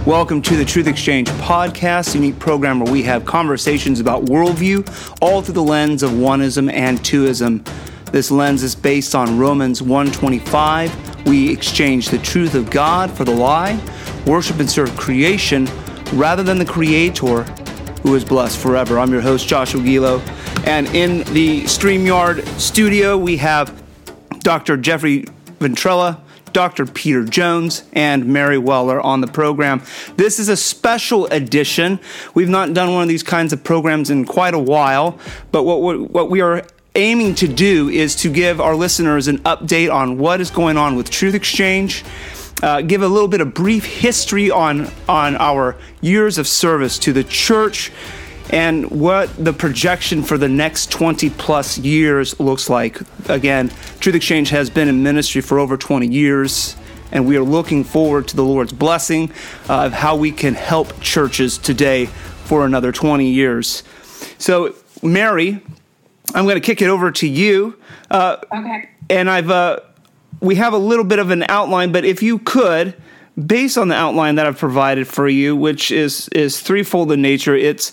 Welcome to the Truth Exchange podcast, a unique program where we have conversations about worldview, all through the lens of oneism and twoism. This lens is based on Romans 1:25. We exchange the truth of God for the lie, worship and serve creation rather than the Creator, who is blessed forever. I'm your host, Joshua Gilo, and in the StreamYard studio, we have Dr. Jeffrey Ventrella, Dr. Peter Jones, and Mary Weller on the program. This is a special edition. We've not done one of these kinds of programs in quite a while, but what we are aiming to do is to give our listeners an update on what is going on with Truth Exchange, give a little bit of brief history on our years of service to the church, and what the projection for the next 20 plus years looks like. Again, Truth Exchange has been in ministry for over 20 years, and we are looking forward to the Lord's blessing of how we can help churches today for another 20 years. So, Mary, I'm going to kick it over to you. Okay. And we have a little bit of an outline, but if you could, based on the outline that I've provided for you, which is threefold in nature,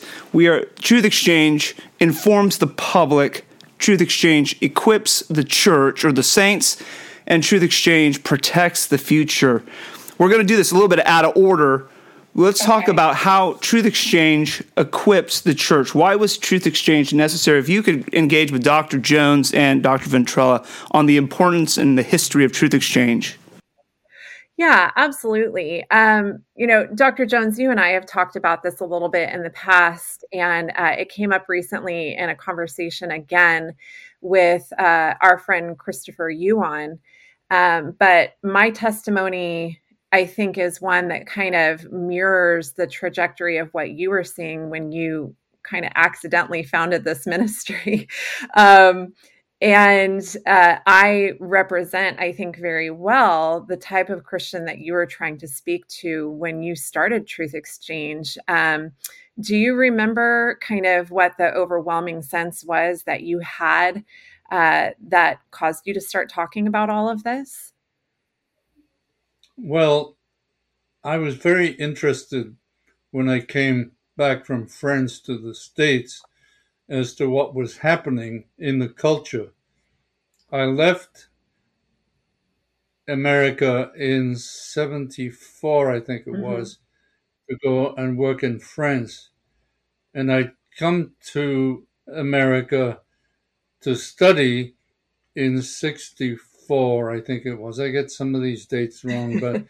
Truth Exchange informs the public, Truth Exchange equips the church or the saints, and Truth Exchange protects the future. We're going to do this a little bit out of order. Let's talk about how Truth Exchange equips the church. Why was Truth Exchange necessary? If you could engage with Dr. Jones and Dr. Ventrella on the importance and the history of Truth Exchange. Yeah, absolutely. Dr. Jones, you and I have talked about this a little bit in the past, and it came up recently in a conversation again with our friend Christopher Yuan. But my testimony, I think, is one that kind of mirrors the trajectory of what you were seeing when you kind of accidentally founded this ministry. I represent, I think, very well the type of Christian that you were trying to speak to when you started Truth Exchange. Do you remember kind of what the overwhelming sense was that you had that caused you to start talking about all of this? Well, I was very interested when I came back from France to the States as to what was happening in the culture. I left America in 74, I think it was, to go and work in France. And I come to America to study in 64, I think it was. I get some of these dates wrong, but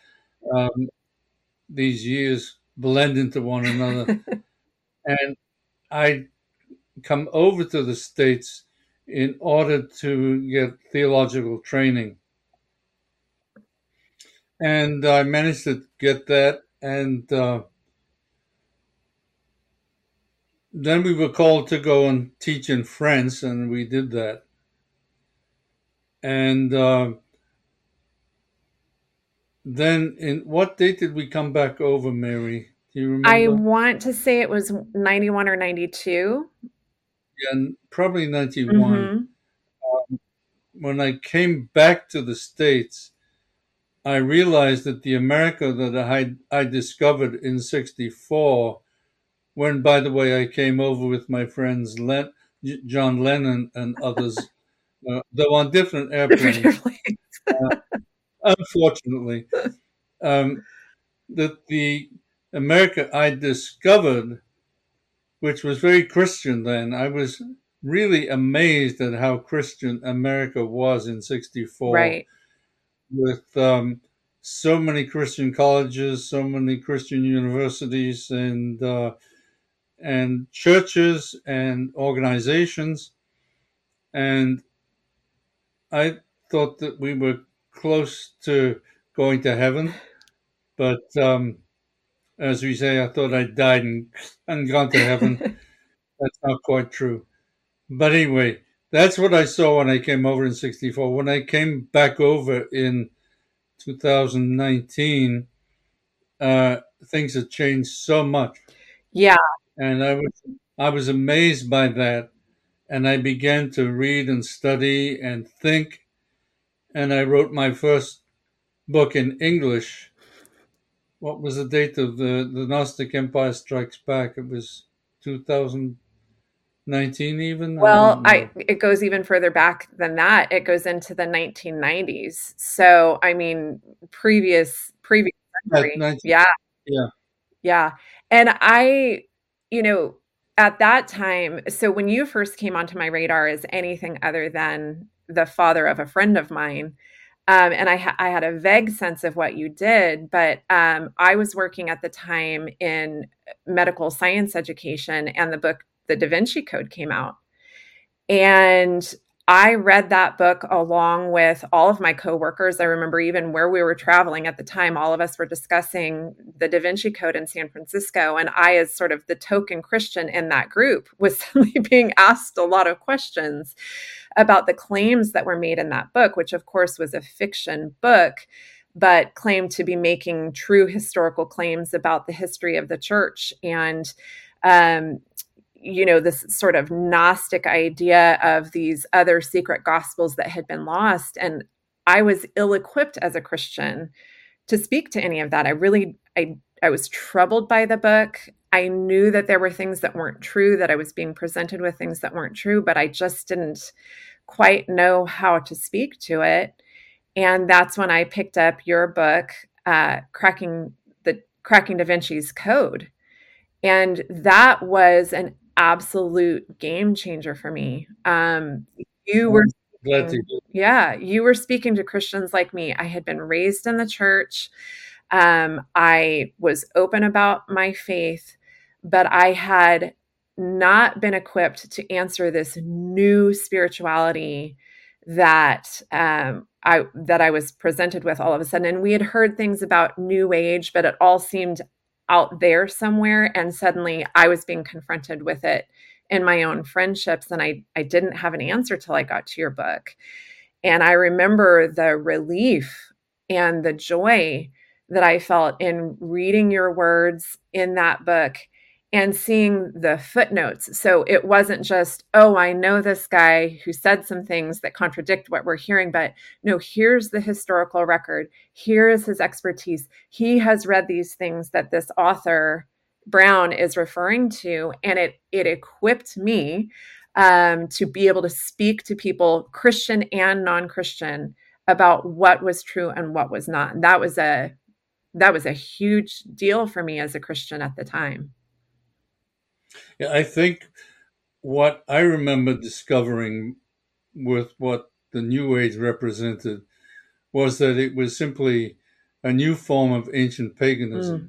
these years blend into one another. And I come over to the States in order to get theological training. And I managed to get that. And then we were called to go and teach in France, and we did that. And then in what date did we come back over, Mary? Do you remember? I want to say it was 91 or 92. Yeah, probably 91. When I came back to the States, I realized that the America that I discovered in 64, when, by the way, I came over with my friends John Lennon and others, though on different airplanes, unfortunately, that the America I discovered, which was very Christian then, I was really amazed at how Christian America was in 64. Right. With so many Christian colleges, so many Christian universities, and churches and organizations. And I thought that we were close to going to heaven. But as we say, I thought I died and gone to heaven. That's not quite true. But anyway, that's what I saw when I came over in 64. When I came back over in 2019, things had changed so much. Yeah. And I was amazed by that. And I began to read and study and think. And I wrote my first book in English, what was the date of the Gnostic Empire Strikes Back? It was 2019 even? I Well, don't know. it goes even further back than that. It goes into the 1990s. So, I mean, previous At century. 19, Yeah, yeah. yeah. And you know, at that time, so when you first came onto my radar as anything other than the father of a friend of mine, and I had a vague sense of what you did, but I was working at the time in medical science education, and the book The Da Vinci Code came out. And I read that book along with all of my coworkers. I remember even where we were traveling at the time, all of us were discussing the Da Vinci Code in San Francisco. And I, as sort of the token Christian in that group, was suddenly being asked a lot of questions about the claims that were made in that book, which of course was a fiction book, but claimed to be making true historical claims about the history of the church. And um, this sort of Gnostic idea of these other secret gospels that had been lost. And I was ill-equipped as a Christian to speak to any of that. I was troubled by the book. I knew that there were things that weren't true, that I was being presented with things that weren't true, but I just didn't quite know how to speak to it. And that's when I picked up your book, Cracking Da Vinci's Code. And that was an absolute game changer for me. You were Glad to hear. Yeah, you were speaking to Christians like me. I had been raised in the church. I was open about my faith, but I had not been equipped to answer this new spirituality that I was presented with all of a sudden. And we had heard things about New Age, but it all seemed out there somewhere. And suddenly I was being confronted with it in my own friendships. And I didn't have an answer till I got to your book. And I remember the relief and the joy that I felt in reading your words in that book and seeing the footnotes. So it wasn't just, oh, I know this guy who said some things that contradict what we're hearing, but no, here's the historical record. Here is his expertise. He has read these things that this author, Brown, is referring to, and it equipped me to be able to speak to people, Christian and non-Christian, about what was true and what was not. And that was a huge deal for me as a Christian at the time. Yeah, I think what I remember discovering with what the New Age represented was that it was simply a new form of ancient paganism.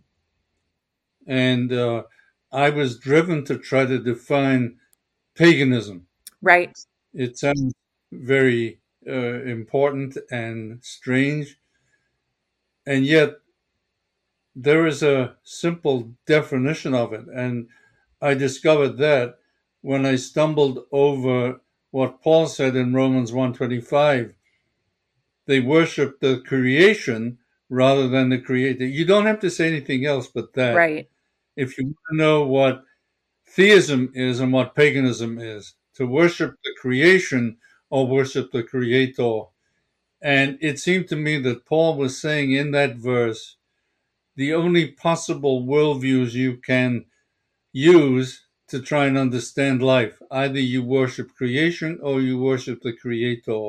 And I was driven to try to define paganism. Right. It sounds very important and strange. And yet there is a simple definition of it. And I discovered that when I stumbled over what Paul said in Romans 1:25. They worship the creation rather than the creator. You don't have to say anything else but that. Right. If you want to know what theism is and what paganism is, to worship the creation or worship the creator. And it seemed to me that Paul was saying in that verse, the only possible worldviews you can use to try and understand life, either you worship creation or you worship the creator.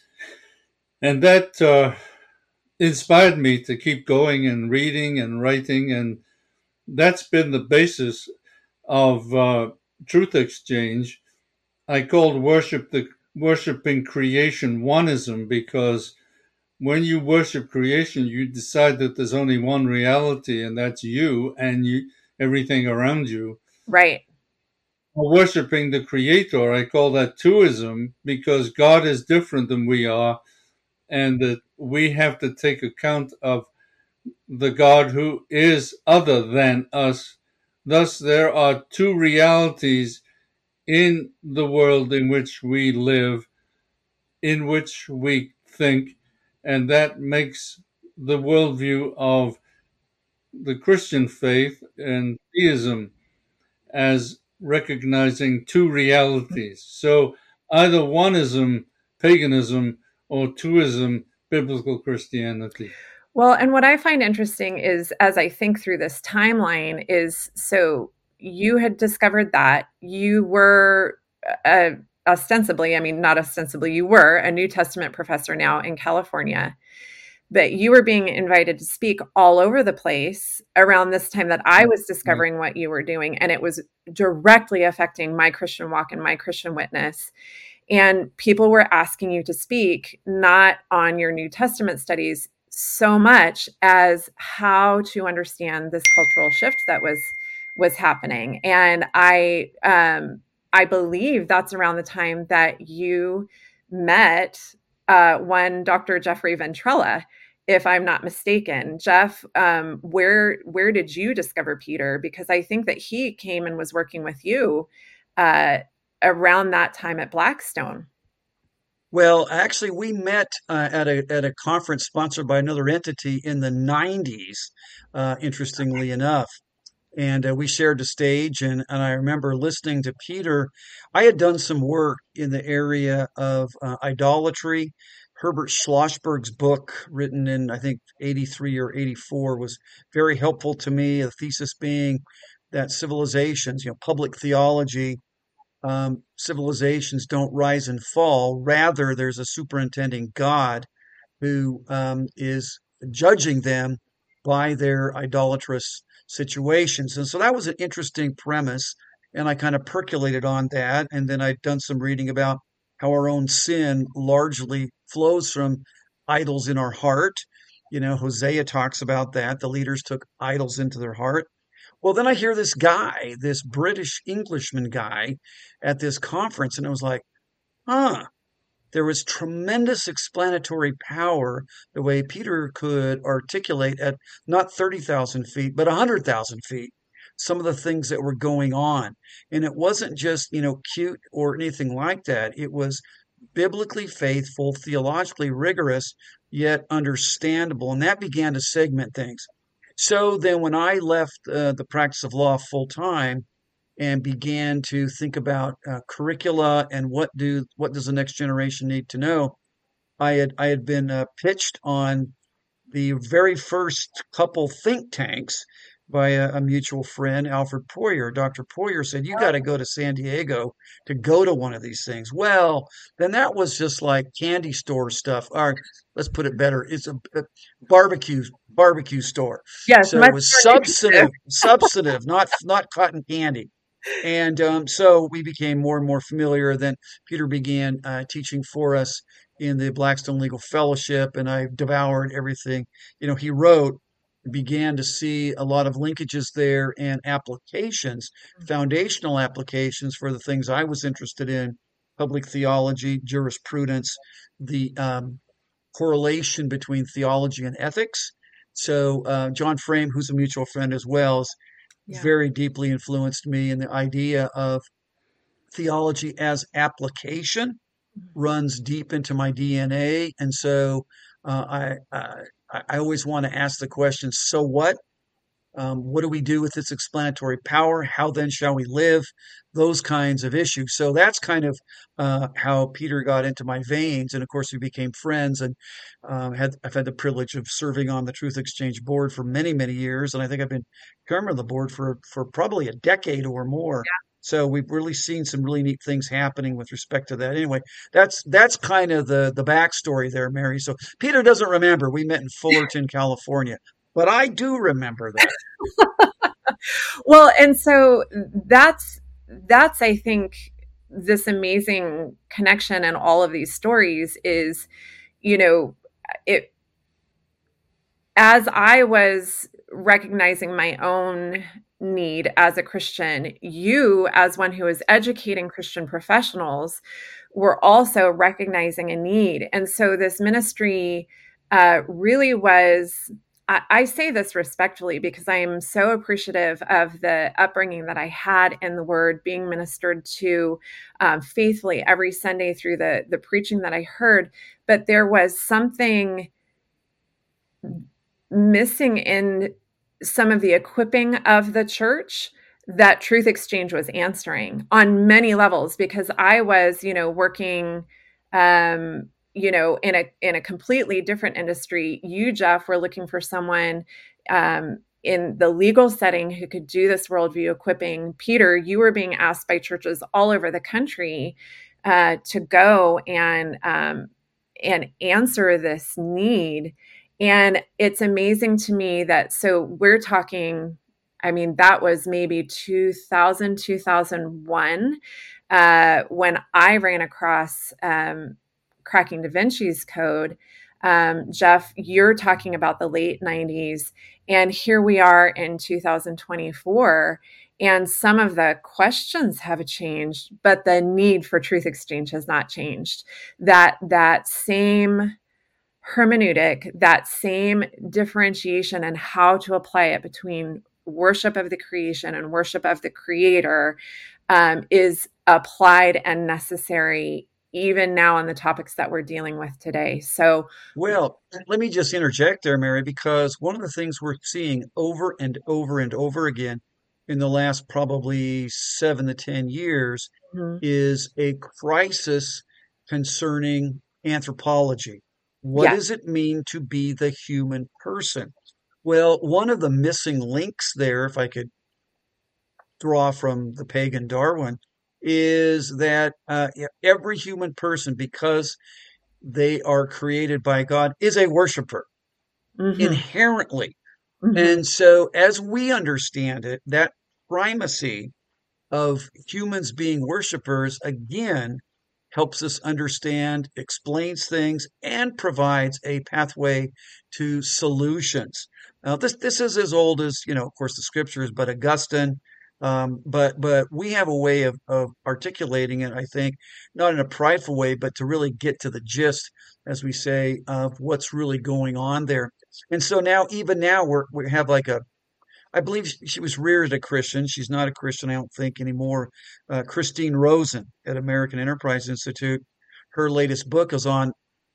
And that inspired me to keep going and reading and writing. And that's been the basis of Truth Exchange. I called worshiping creation oneism, because when you worship creation, you decide that there's only one reality, and that's you and everything around you. Right. Worshipping the creator, I call that twoism, because God is different than we are, and that we have to take account of the God who is other than us. Thus, there are two realities in the world in which we live, in which we think, and that makes the worldview of the Christian faith and theism as recognizing two realities. So either oneism, paganism, or twoism, biblical Christianity. Well, and what I find interesting is, as I think through this timeline, is so you had discovered that you were uh, ostensibly, I mean, not ostensibly, you were a New Testament professor now in California, but you were being invited to speak all over the place around this time that I was Right. discovering what you were doing. And it was directly affecting my Christian walk and my Christian witness. And people were asking you to speak not on your New Testament studies so much as how to understand this cultural shift that was happening. And I believe that's around the time that you met one Dr. Jeffrey Ventrella, if I'm not mistaken. Jeff, where did you discover Peter? Because I think that he came and was working with you uh, around that time at Blackstone. Well, actually, we met at a conference sponsored by another entity in the '90s. Interestingly enough, and we shared the stage, and I remember listening to Peter. I had done some work in the area of idolatry. Herbert Schlossberg's book, written in I think '83 or '84, was very helpful to me. The thesis being that civilizations, public theology, civilizations don't rise and fall. Rather, there's a superintending God who is judging them by their idolatrous situations. And so that was an interesting premise. And I kind of percolated on that. And then I'd done some reading about how our own sin largely flows from idols in our heart. Hosea talks about that. The leaders took idols into their heart. Well, then I hear this guy, this British Englishman guy at this conference, and I was like, huh, there was tremendous explanatory power the way Peter could articulate at not 30,000 feet, but 100,000 feet, some of the things that were going on. And it wasn't just, cute or anything like that. It was biblically faithful, theologically rigorous, yet understandable. And that began to segment things. So then when I left the practice of law full time, and began to think about curricula and what does the next generation need to know. I had been pitched on the very first couple think tanks by a mutual friend, Alfred Poyer. Dr. Poyer said, "You got to go to San Diego to go to one of these things." Well, then that was just like candy store stuff. Or let's put it better, it's a barbecue store. Yes, So much it was more nutritive. substantive, not cotton candy. And so we became more and more familiar. Then Peter began teaching for us in the Blackstone Legal Fellowship, and I devoured everything he wrote. Began to see a lot of linkages there and applications, foundational applications for the things I was interested in: public theology, jurisprudence, the correlation between theology and ethics. So John Frame, who's a mutual friend as well, is Yeah. very deeply influenced me in the idea of theology as application, runs deep into my DNA. And so I always want to ask the question, so what? What do we do with its explanatory power? How then shall we live? Those kinds of issues. So that's kind of how Peter got into my veins. And of course, we became friends, and I've had the privilege of serving on the Truth Exchange board for many, many years. And I think I've been chairman of the board for probably a decade or more. So we've really seen some really neat things happening with respect to that. Anyway, that's kind of the backstory there, Mary. So Peter doesn't remember. We met in Fullerton, California, but I do remember that. Well, and so that's I think this amazing connection and all of these stories is, it as I was recognizing my own need as a Christian, you, as one who is educating Christian professionals, were also recognizing a need. And so this ministry really was. I say this respectfully because I am so appreciative of the upbringing that I had in the Word, being ministered to faithfully every Sunday through the preaching that I heard. But there was something missing in some of the equipping of the church that Truth Exchange was answering on many levels, because I was, working in a completely different industry, you, Jeff, were looking for someone in the legal setting who could do this worldview equipping. Peter, you were being asked by churches all over the country to go and answer this need. And it's amazing to me that, so we're talking, I mean, that was maybe 2000, 2001, when I ran across cracking Da Vinci's Code. Jeff, you're talking about the late 90s, and here we are in 2024, and some of the questions have changed, but the need for truth exchange has not changed. That same hermeneutic, that same differentiation and how to apply it between worship of the creation and worship of the creator is applied and necessary even now on the topics that we're dealing with today. So, well, let me just interject there, Mary, because one of the things we're seeing over and over and over again in the last probably 7 to 10 years is a crisis concerning anthropology. What does it mean to be the human person? Well, one of the missing links there, if I could draw from the pagan Darwin, is that every human person, because they are created by God, is a worshiper inherently. And so, as we understand it, that primacy of humans being worshipers, again, helps us understand, explains things, and provides a pathway to solutions. Now, this is as old as, of course, the scriptures, but Augustine. But we have a way of articulating it, I think, not in a prideful way, but to really get to the gist, as we say, of what's really going on there. And so now, even now, we have like I believe she was reared a Christian. She's not a Christian, I don't think, anymore. Christine Rosen at American Enterprise Institute. Her latest book is on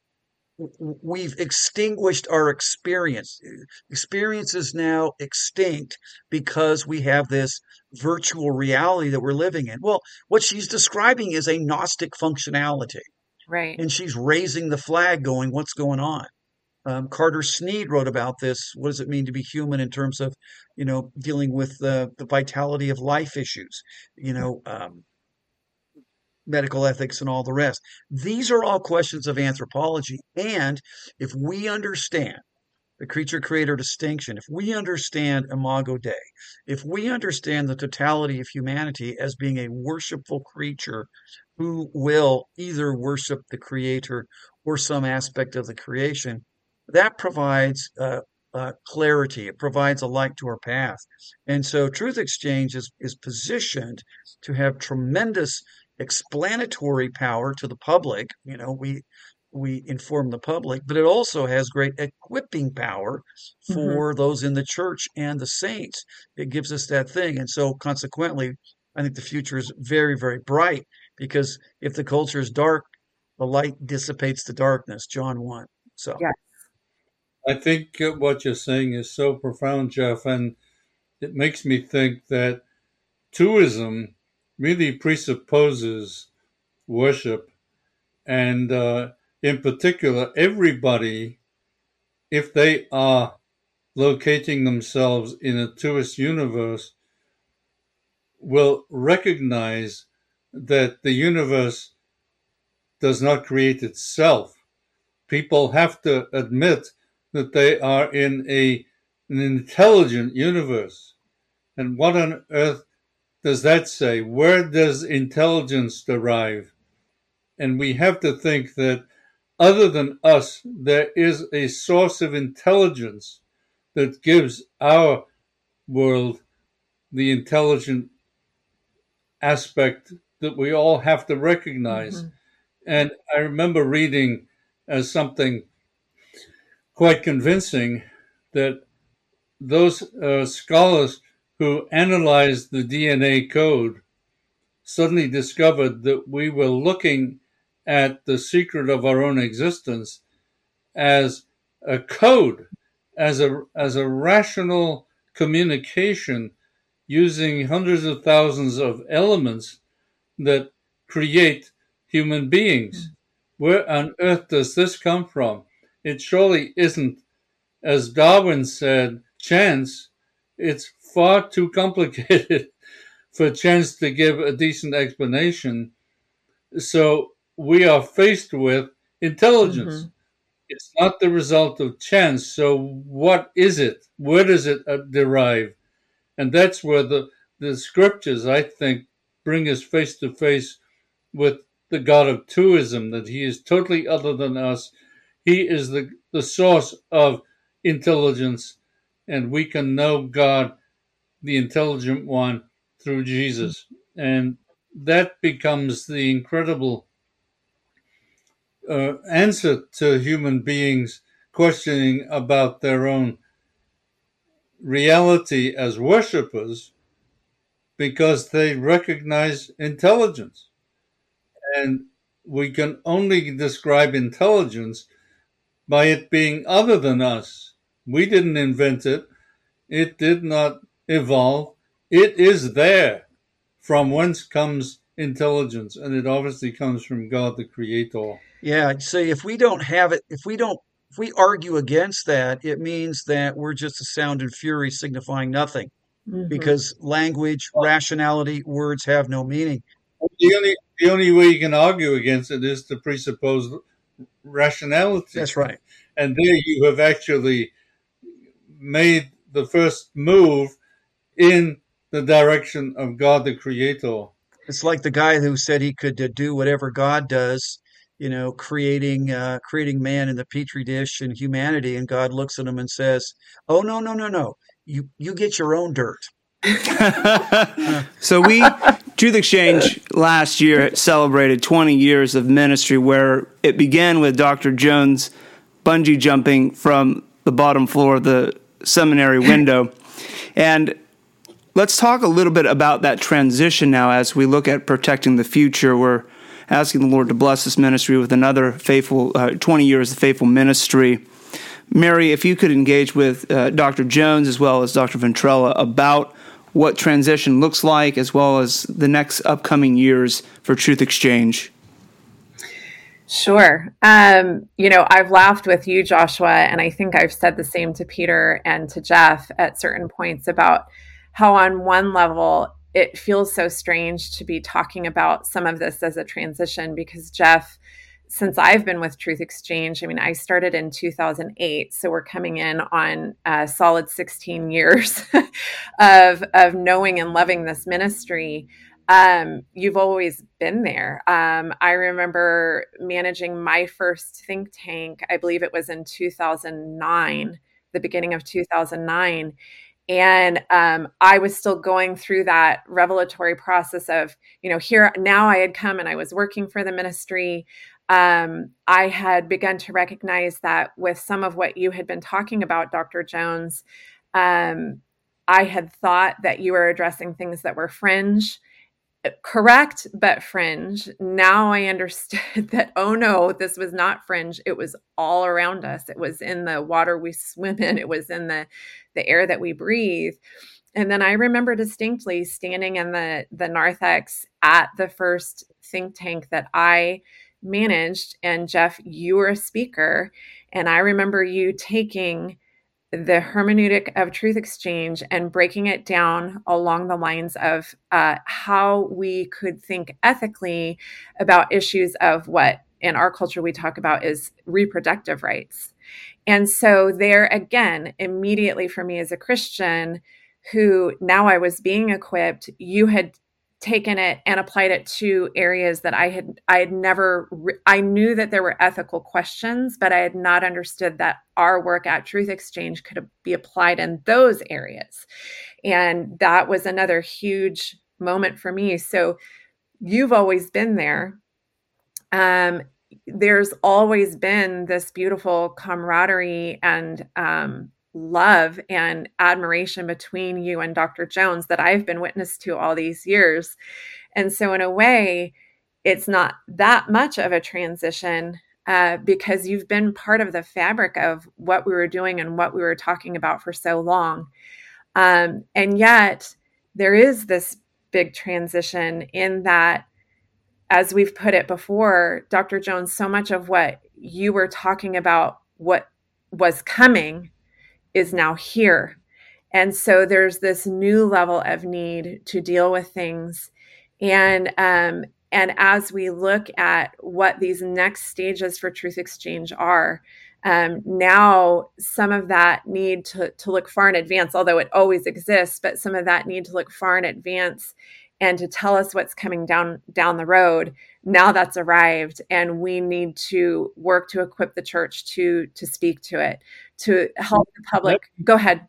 we've extinguished our experience. Experience is now extinct because we have this virtual reality that we're living in. Well, what she's describing is a Gnostic functionality. Right. And she's raising the flag going, what's going on? Carter Snead wrote about this. What does it mean to be human in terms of, dealing with the vitality of life issues, medical ethics and all the rest. These are all questions of anthropology. And if we understand the creature-creator distinction, if we understand Imago Dei, if we understand the totality of humanity as being a worshipful creature who will either worship the creator or some aspect of the creation, that provides clarity. It provides a light to our path. And so Truth Exchange is positioned to have tremendous explanatory power to the public. We inform the public, but it also has great equipping power for those in the church and the saints. It gives us that thing. And so consequently, I think the future is very, very bright, because if the culture is dark, the light dissipates the darkness, John 1. So yeah. I think what you're saying is so profound, Jeff, and it makes me think that Twoism really presupposes worship, and in particular, everybody, if they are locating themselves in a Twoist universe, will recognize that the universe does not create itself. People have to admit that they are in an intelligent universe. And what on earth does that say? Where does intelligence derive? And we have to think that other than us, there is a source of intelligence that gives our world the intelligent aspect that we all have to recognize. And I remember reading as something quite convincing that those scholars who analyzed the DNA code suddenly discovered that we were looking at the secret of our own existence as a code, as a rational communication using hundreds of thousands of elements that create human beings. Where on earth does this come from? It surely isn't, as Darwin said, chance. It's far too complicated for chance to give a decent explanation. So we are faced with intelligence. Mm-hmm. It's not the result of chance. So what is it? Where does it derive? And that's where the scriptures, I think, bring us face to face with the God of twoism, that he is totally other than us. He is the source of intelligence, and we can know God, the intelligent one, through Jesus. And that becomes the incredible answer to human beings questioning about their own reality as worshippers, because they recognize intelligence. And we can only describe intelligence by it being other than us. We didn't invent it. It did not evolve. It is there. From whence comes intelligence? And it obviously comes from God, the Creator. Yeah, see, if we don't have it, if we argue against that, it means that we're just a sound and fury signifying nothing Mm-hmm. because language, rationality, words have no meaning. The only way you can argue against it is to presuppose rationality. That's right. And there you have actually made the first move in the direction of God, the Creator. It's like the guy who said he could do whatever God does, creating man in the petri dish and humanity, and God looks at him and says, "Oh no, no, no, no! You get your own dirt." So Truth Exchange last year celebrated 20 years of ministry, where it began with Dr. Jones bungee jumping from the bottom floor of the seminary window. And let's talk a little bit about that transition now as we look at protecting the future. We're asking the Lord to bless this ministry with another faithful 20 years of faithful ministry. Mary, if you could engage with Dr. Jones as well as Dr. Ventrella about what transition looks like, as well as the next upcoming years for Truth Exchange. Sure. I've laughed with you, Joshua, and I think I've said the same to Peter and to Jeff at certain points about how on one level it feels so strange to be talking about some of this as a transition, because Jeff, since I've been with Truth Exchange, I started in 2008, so we're coming in on a solid 16 years of knowing and loving this ministry. You've always been there. I remember managing my first think tank. I believe it was in 2009, the beginning of 2009. And I was still going through that revelatory process of, here now I had come and I was working for the ministry. I had begun to recognize that with some of what you had been talking about, Dr. Jones, I had thought that you were addressing things that were fringe, correct, but fringe. Now I understood that, oh no, this was not fringe. It was all around us. It was in the water we swim in. It was in the air that we breathe. And then I remember distinctly standing in the narthex at the first think tank that I managed. And Jeff, you were a speaker. And I remember you taking the hermeneutic of Truth Exchange and breaking it down along the lines of how we could think ethically about issues of what in our culture we talk about is reproductive rights. And so there again, immediately for me as a Christian who now I was being equipped, you had taken it and applied it to areas that I had never, I knew that there were ethical questions, but I had not understood that our work at Truth Exchange could be applied in those areas. And that was another huge moment for me. So you've always been there. There's always been this beautiful camaraderie and love and admiration between you and Dr. Jones that I've been witness to all these years. And so in a way, it's not that much of a transition because you've been part of the fabric of what we were doing and what we were talking about for so long. And yet there is this big transition in that as we've put it before, Dr. Jones, so much of what you were talking about, what was coming, is now here. And so there's this new level of need to deal with things. And as we look at what these next stages for Truth Exchange are, now some of that need to look far in advance, although it always exists, but some of that need to look far in advance and to tell us what's coming down the road. Now that's arrived, and we need to work to equip the church to speak to it, to help the public. Go ahead.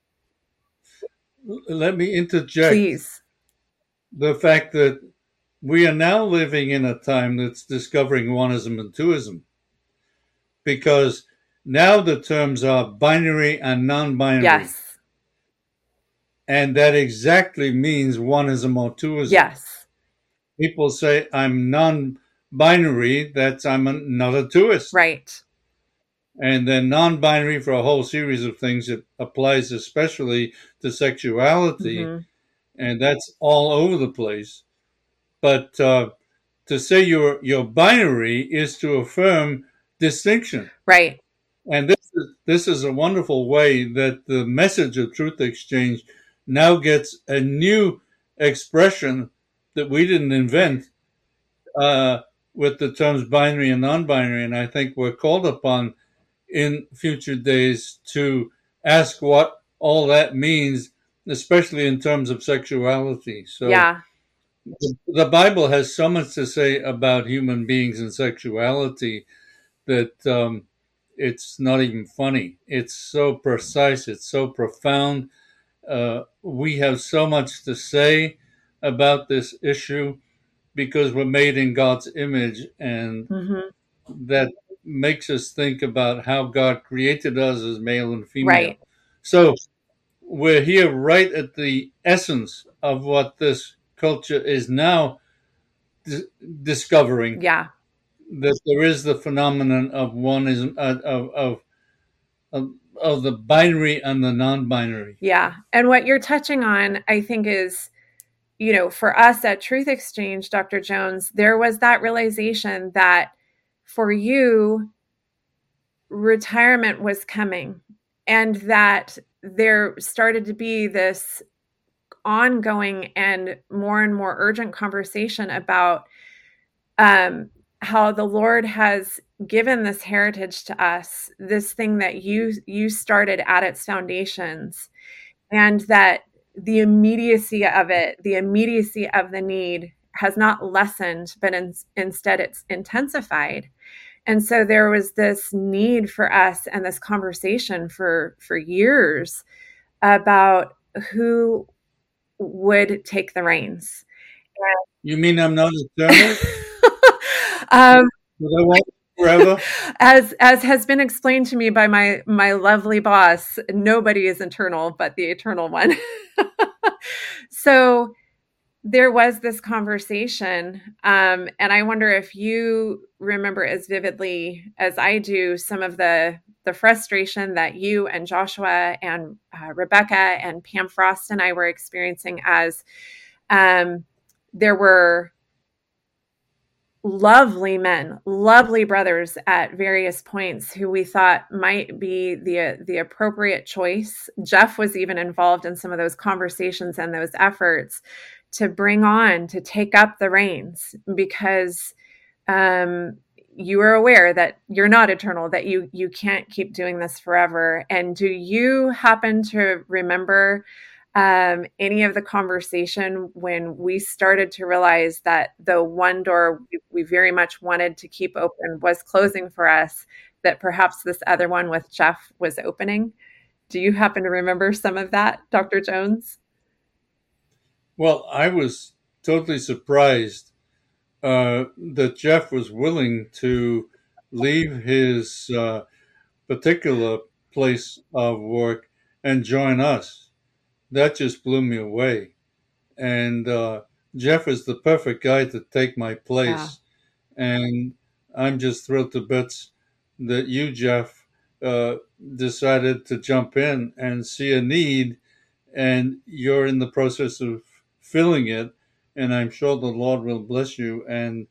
Let me interject. Please. The fact that we are now living in a time that's discovering oneism and twoism, because now the terms are binary and non-binary. Yes. And that exactly means oneism or twoism. Yes. People say, I'm non-binary, that's I'm not a twoist. Right. And then non-binary for a whole series of things. It applies especially to sexuality, and that's all over the place. But to say you're binary is to affirm distinction. Right. And this is a wonderful way that the message of Truth Exchange now gets a new expression that we didn't invent with the terms binary and non-binary. And I think we're called upon in future days to ask what all that means, especially in terms of sexuality. So yeah. The Bible has so much to say about human beings and sexuality that it's not even funny. It's so precise. It's so profound. We have so much to say about this issue because we're made in God's image, and that makes us think about how God created us as male and female. Right. So we're here right at the essence of what this culture is now discovering. Yeah. That there is the phenomenon of oneism, of the binary and the non-binary. Yeah. And what you're touching on, I think, is, for us at Truth Exchange, Dr. Jones, there was that realization that for you, retirement was coming, and that there started to be this ongoing and more urgent conversation about how the Lord has given this heritage to us, this thing that you started at its foundations, and that the immediacy of it, the immediacy of the need has not lessened, but instead it's intensified. And so there was this need for us and this conversation for years about who would take the reins. You mean I'm not eternal? Will I wait forever? As has been explained to me by my lovely boss, nobody is eternal but the eternal one. So there was this conversation, and I wonder if you remember as vividly as I do some of the frustration that you and Joshua and Rebecca and Pam Frost and I were experiencing as there were lovely men, lovely brothers at various points who we thought might be the appropriate choice. Jeff was even involved in some of those conversations and those efforts to take up the reins, because you are aware that you're not eternal, that you can't keep doing this forever. And do you happen to remember any of the conversation when we started to realize that the one door we very much wanted to keep open was closing for us, that perhaps this other one with Jeff was opening? Do you happen to remember some of that, Dr. Jones? Well, I was totally surprised that Jeff was willing to leave his particular place of work and join us. That just blew me away. And Jeff is the perfect guy to take my place. Yeah. And I'm just thrilled to bits that you, Jeff, decided to jump in and see a need, and you're in the process of filling it. And I'm sure the Lord will bless you and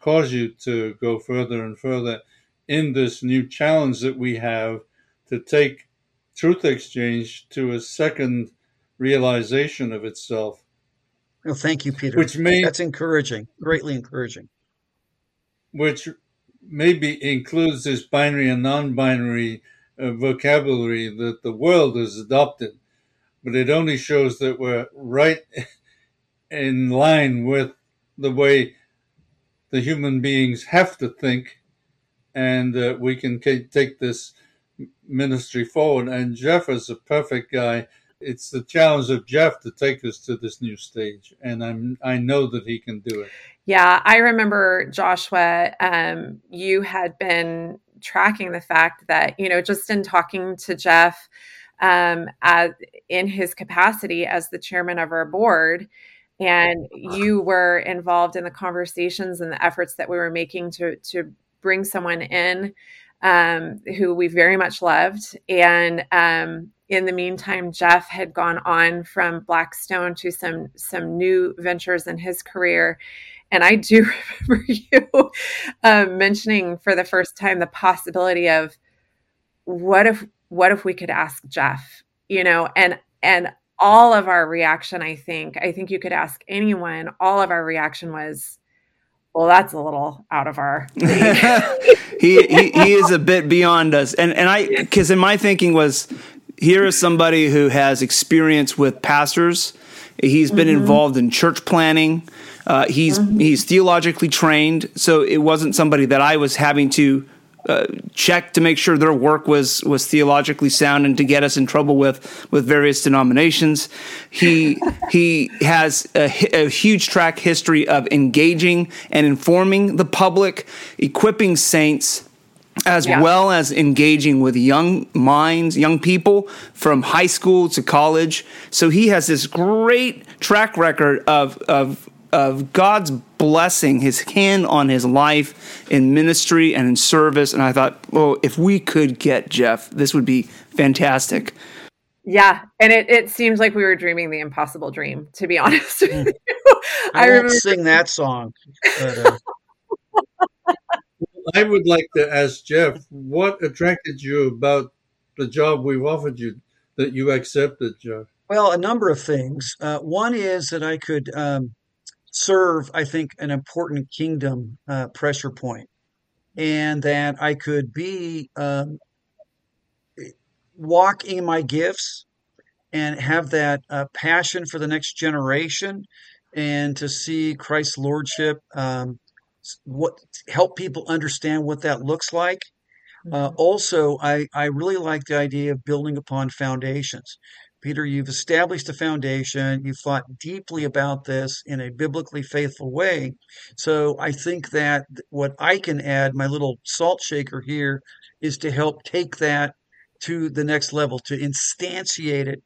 cause you to go further and further in this new challenge that we have to take Truth Exchange to a second realization of itself. Well, thank you, Peter. Which That's encouraging, greatly encouraging. Which maybe includes this binary and non-binary vocabulary that the world has adopted, but it only shows that we're right in line with the way the human beings have to think, and we can take this ministry forward. And Jeff is a perfect guy. It's the challenge of Jeff to take us to this new stage, and I know that he can do it. Yeah, I remember, Joshua, you had been tracking the fact that, just in talking to Jeff in his capacity as the chairman of our board, and you were involved in the conversations and the efforts that we were making to bring someone in who we very much loved. And in the meantime, Jeff had gone on from Blackstone to some new ventures in his career. And I do remember you mentioning for the first time the possibility of what if we could ask Jeff, and all of our reaction, I think you could ask anyone, all of our reaction was, well, that's a little out of our league. he is a bit beyond us. Because in my thinking was, here is somebody who has experience with pastors. He's been involved in church planning. He's theologically trained. So it wasn't somebody that I was having to check to make sure their work was theologically sound and to get us in trouble with various denominations. He has a huge track history of engaging and informing the public, equipping saints, as well as engaging with young minds, young people from high school to college. So he has this great track record of God's blessing, his hand on his life in ministry and in service. And I thought, well, if we could get Jeff, this would be fantastic. Yeah. And it seems like we were dreaming the impossible dream, to be honest with you. I won't sing that song. But, I would like to ask Jeff, what attracted you about the job we've offered you that you accepted, Jeff? Well, a number of things. One is that I could serve, I think, an important kingdom pressure point, and that I could be walk in my gifts and have that passion for the next generation, and to see Christ's lordship, help people understand what that looks like. Also, I really like the idea of building upon foundations. Peter, you've established a foundation. You've thought deeply about this in a biblically faithful way. So I think that what I can add, my little salt shaker here, is to help take that to the next level, to instantiate it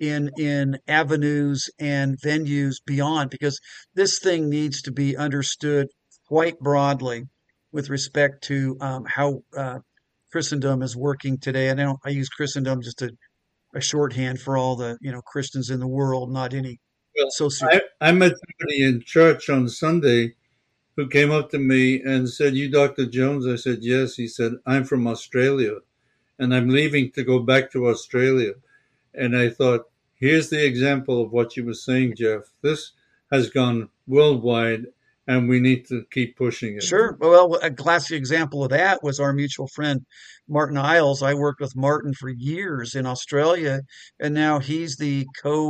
in avenues and venues beyond, because this thing needs to be understood quite broadly with respect to how Christendom is working today. And I use Christendom just a shorthand for all the Christians in the world, not any. Well, I met somebody in church on Sunday who came up to me and said, "You Dr. Jones?" I said, "Yes." He said, "I'm from Australia, and I'm leaving to go back to Australia." And I thought, here's the example of what you were saying, Jeff. This has gone worldwide, and we need to keep pushing it. Sure. Well, a classic example of that was our mutual friend, Martin Isles. I worked with Martin for years in Australia, and now he's the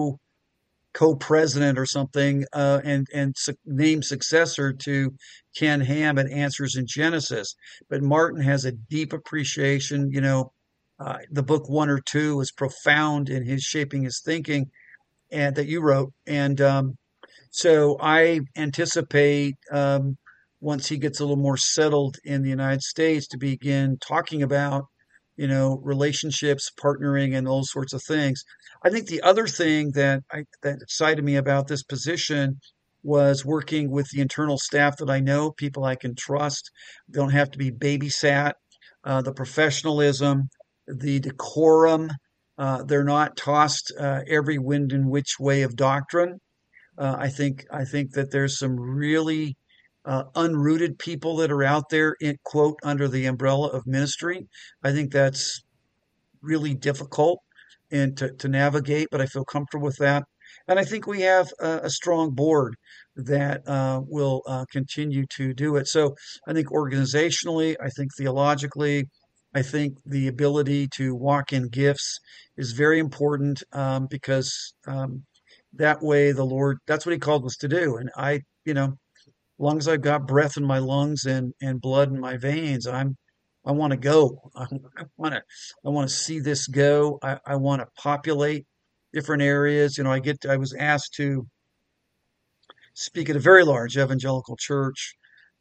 co-president or something, and named successor to Ken Ham at Answers in Genesis. But Martin has a deep appreciation. The book 1 or 2 was profound in his shaping his thinking, and that you wrote. And so I anticipate once he gets a little more settled in the United States to begin talking about, relationships, partnering, and those sorts of things. I think the other thing that excited me about this position was working with the internal staff that I know, people I can trust, don't have to be babysat, the professionalism, the decorum. They're not tossed every wind and which way of doctrine. I think that there's some really unrooted people that are out there in quote under the umbrella of ministry. I think that's really difficult and to navigate, but I feel comfortable with that. And I think we have a strong board that will continue to do it. So I think organizationally, I think theologically, I think the ability to walk in gifts is very important because that way the Lord, that's what He called us to do. And as long as I've got breath in my lungs and blood in my veins, I want to go. I want to see this go. I want to populate different areas. I was asked to speak at a very large evangelical church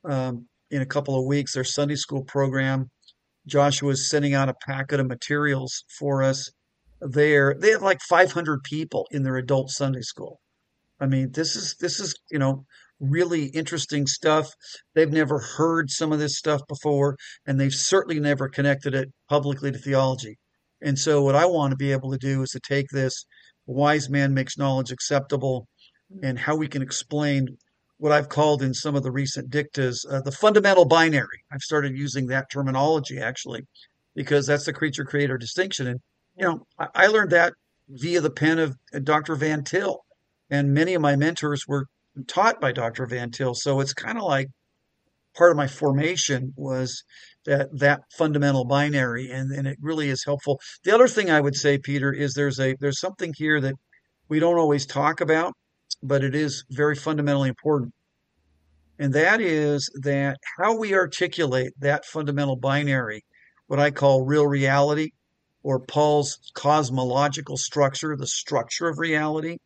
in a couple of weeks. Their Sunday school program. Joshua is sending out a packet of materials for us there. They have like 500 people in their adult Sunday school. I mean, this is really interesting stuff. They've never heard some of this stuff before, and they've certainly never connected it publicly to theology. And so, what I want to be able to do is to take this wise man makes knowledge acceptable, and how we can explain what I've called in some of the recent dictas the fundamental binary. I've started using that terminology actually, because that's the creature creator distinction. And I learned that via the pen of Dr. Van Til. And many of my mentors were taught by Dr. Van Til. So it's kind of like part of my formation was that fundamental binary, and it really is helpful. The other thing I would say, Peter, is there's something here that we don't always talk about, but it is very fundamentally important. And that is that how we articulate that fundamental binary, what I call real reality, or Paul's cosmological structure, the structure of reality,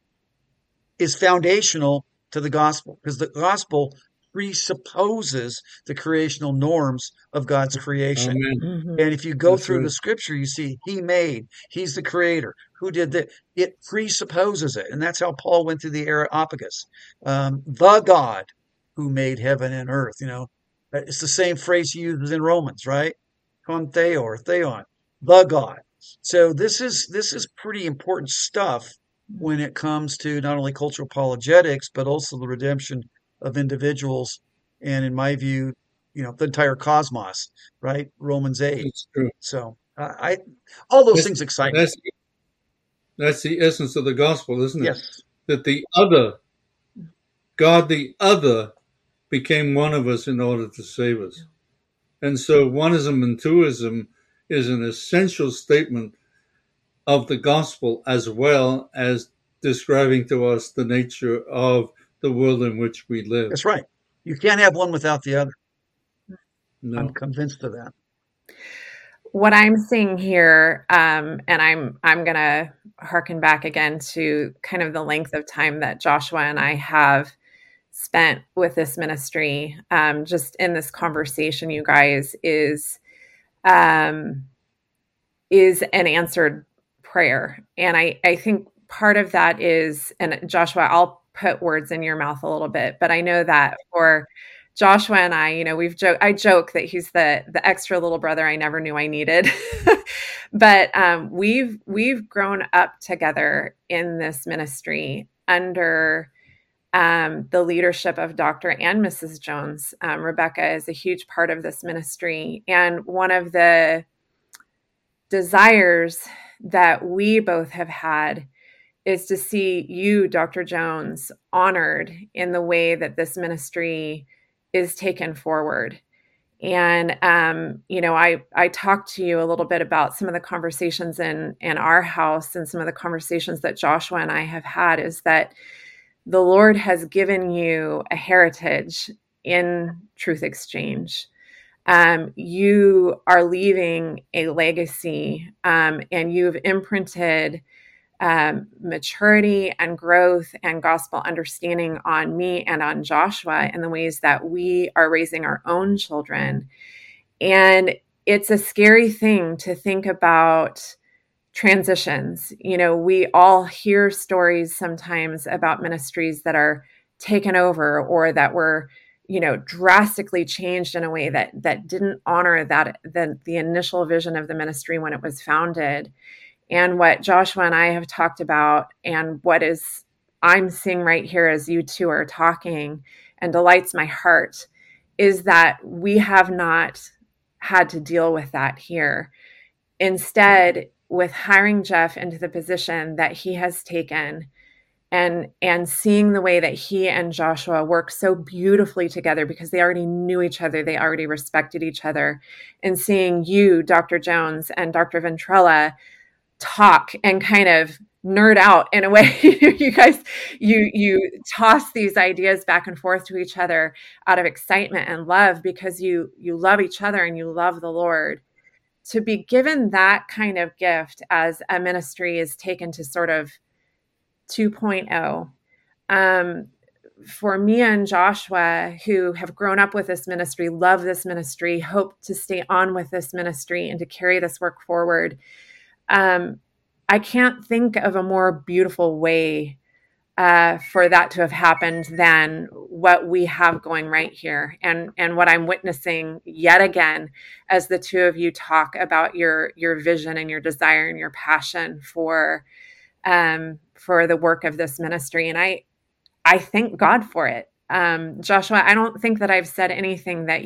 is foundational to the gospel, because the gospel presupposes the creational norms of God's creation. Amen. And if you go That's through right. the scripture, you see He made, He's the creator. Who did that? It presupposes it. And that's how Paul went through the Areopagus. The God who made heaven and earth. It's the same phrase he uses in Romans, right? Con theo or theon, the God. So this is pretty important stuff when it comes to not only cultural apologetics, but also the redemption of individuals. And in my view, the entire cosmos, right? Romans 8. It's true. So all those That's, things excite me. that's the essence of the gospel, isn't it? Yes. That the other, God the other, became one of us in order to save us. And so oneism and twoism is an essential statement of the gospel, as well as describing to us the nature of the world in which we live. That's right. You can't have one without the other. No. I'm convinced of that. What I'm seeing here, and I'm going to harken back again to kind of the length of time that Joshua and I have spent with this ministry, just in this conversation, you guys, is an answered prayer. And I think part of that is, and Joshua, I'll put words in your mouth a little bit, but I know that for Joshua and I, I joke that he's the extra little brother I never knew I needed. But we've grown up together in this ministry under the leadership of Dr. and Mrs. Jones. Rebecca is a huge part of this ministry. And one of the desires that we both have had is to see you, Dr. Jones, honored in the way that this ministry is taken forward. And, I talked to you a little bit about some of the conversations in our house, and some of the conversations that Joshua and I have had, is that the Lord has given you a heritage in Truth Exchange. You are leaving a legacy, and you've imprinted maturity and growth and gospel understanding on me and on Joshua in the ways that we are raising our own children. And it's a scary thing to think about transitions. We all hear stories sometimes about ministries that are taken over, or that were, drastically changed in a way that didn't honor the initial vision of the ministry when it was founded. And what Joshua and I have talked about, and what I'm seeing right here as you two are talking, and delights my heart is that we have not had to deal with that here. Instead, with hiring Jeff into the position that he has taken and seeing the way that he and Joshua work so beautifully together because they already knew each other, they already respected each other, and seeing you, Dr. Jones, and Dr. Ventrella talk and kind of nerd out in a way. You guys, you toss these ideas back and forth to each other out of excitement and love because you love each other and you love the Lord. To be given that kind of gift as a ministry is taken to sort of 2.0. For me and Joshua, who have grown up with this ministry, love this ministry, hope to stay on with this ministry and to carry this work forward, I can't think of a more beautiful way for that to have happened than what we have going right here, and what I'm witnessing yet again as the two of you talk about your vision and your desire and your passion for the work of this ministry. And I thank God for it. Joshua, I don't think that I've said anything that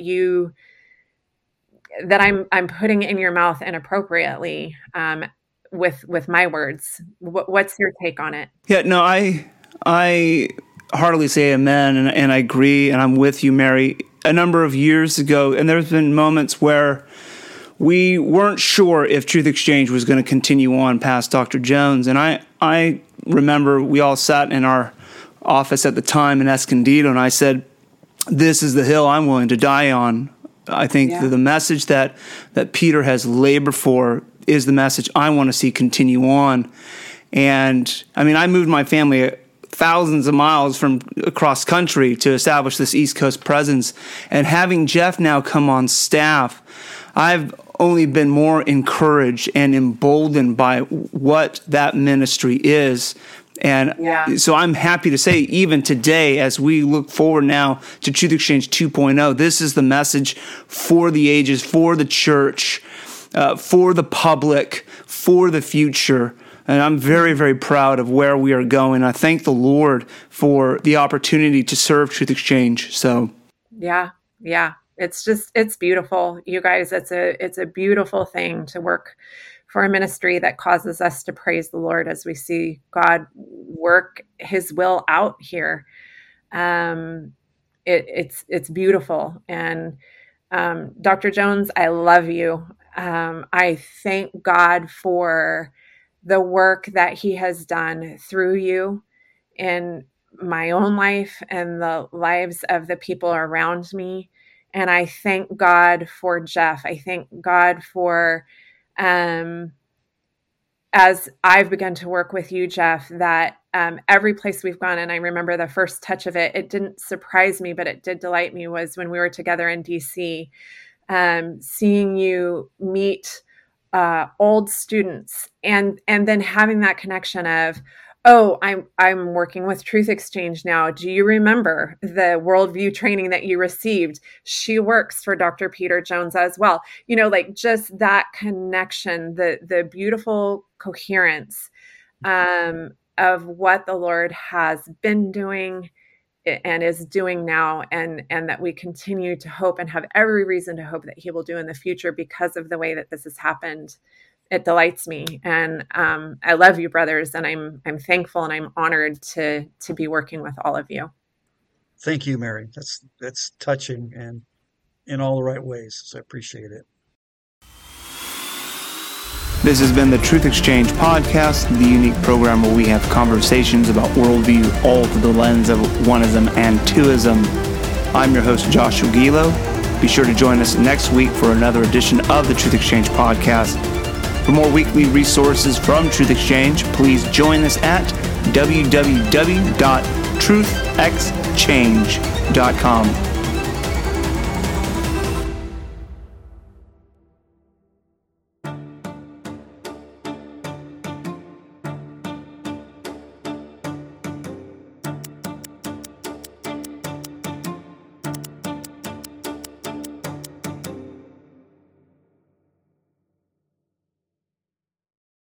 I'm putting in your mouth inappropriately with my words. What's your take on it? Yeah, no, I heartily say amen, and I agree, and I'm with you, Mary. A number of years ago, and there's been moments where we weren't sure if Truth Exchange was going to continue on past Dr. Jones, and I remember we all sat in our office at the time in Escondido, and I said, this is the hill I'm willing to die on. I think the message that Peter has labored for is the message I want to see continue on. And I mean, I moved my family thousands of miles from across country to establish this East Coast presence. And having Jeff now come on staff, I've only been more encouraged and emboldened by what that ministry is. And so I'm happy to say, even today, as we look forward now to Truth Exchange 2.0, this is the message for the ages, for the church, for the public, for the future. And I'm very, very proud of where we are going. I thank the Lord for the opportunity to serve Truth Exchange. So, yeah. It's beautiful. You guys, it's a beautiful thing to work for a ministry that causes us to praise the Lord as we see God work his will out here. It's beautiful. And Dr. Jones, I love you. I thank God for the work that he has done through you in my own life and the lives of the people around me. And I thank God for Jeff. I thank God for, as I've begun to work with you, Jeff, that every place we've gone, and I remember the first touch of it, it didn't surprise me, but it did delight me, was when we were together in DC, seeing you meet old students and then having that connection of, oh, I'm working with Truth Exchange now. Do you remember the worldview training that you received? She works for Dr. Peter Jones as well. You know, like just that connection, the beautiful coherence of what the Lord has been doing and is doing now, and that we continue to hope and have every reason to hope that he will do in the future because of the way that this has happened. It delights me. And I love you, brothers, and I'm thankful and I'm honored to be working with all of you. Thank you, Mary. That's touching and in all the right ways. So I appreciate it. This has been the Truth Exchange podcast, the unique program where we have conversations about worldview all through the lens of oneism and twoism. I'm your host, Joshua Gilo. Be sure to join us next week for another edition of the Truth Exchange podcast. For more weekly resources from Truth Exchange, please join us at www.truthexchange.com.